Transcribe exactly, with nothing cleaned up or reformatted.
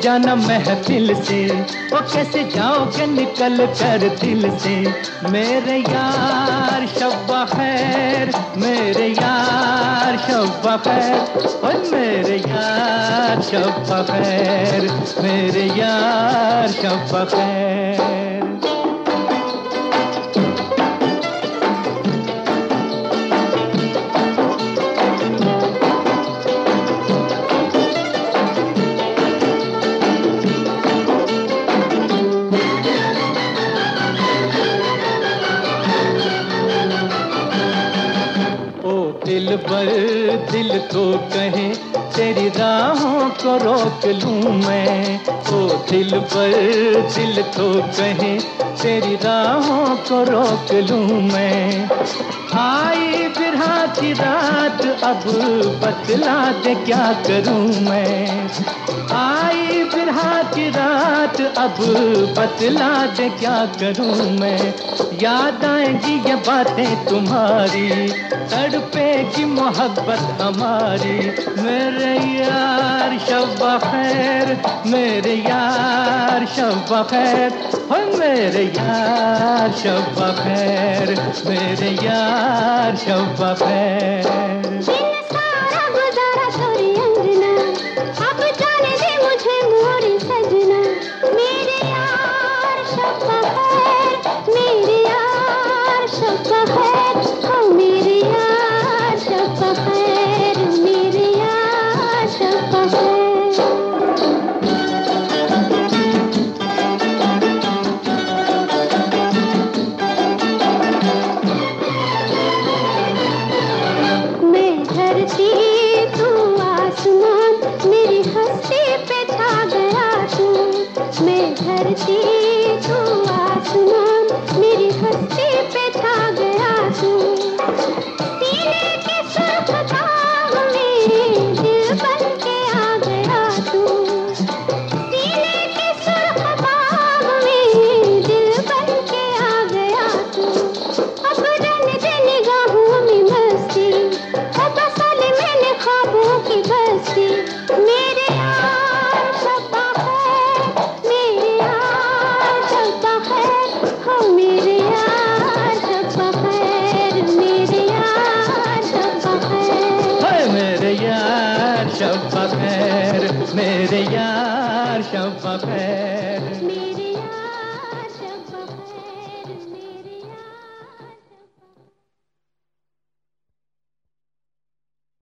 जाना महफिल से, वो कैसे जाओगे निकल कर दिल से। मेरे यार शब्बा खैर, मेरे यार शब्बा खैर, ओए मेरे यार शब्बा खैर, मेरे यार शब्बा खैर। दिल बर दिल तो कहे तेरी राहों को रोक लूं मैं। ओ दिल पर दिल तो कहे तेरी राहों को रोक लूं मैं। आई बिरहा की रात अब बतला दे क्या करूं मैं। आई बिरहा की रात अब बतला दे क्या करूं मैं। याद आएंगी ये बातें तुम्हारी, तड़पेगी मोहब्बत हमारी। मेरे यार शब्बा खैर, मेरे यार शब्बा खैर, हो मेरे यार शब्बा खैर, मेरे यार शब्बा खैर। धरती तू आसमान, मेरी हस्ती पे छा गया तू। सीने के सुर्ख दाग में दिल बन के आ गया तू। सीने के सुर्ख दाग में दिल बन के आ गया तू। अब रन दे निगाहों में मस्ती, अब बसा ले मैंने ख्वाबों की बस्ती। मेरे यार शब्बा खैर, मेरे यार शब्बा खैर, हो मेरे यार शब्बा खैर, मेरे यार शब्बा खैर। हाय मेरे यार शब्बा खैर, मेरे यार शब्बा खैर।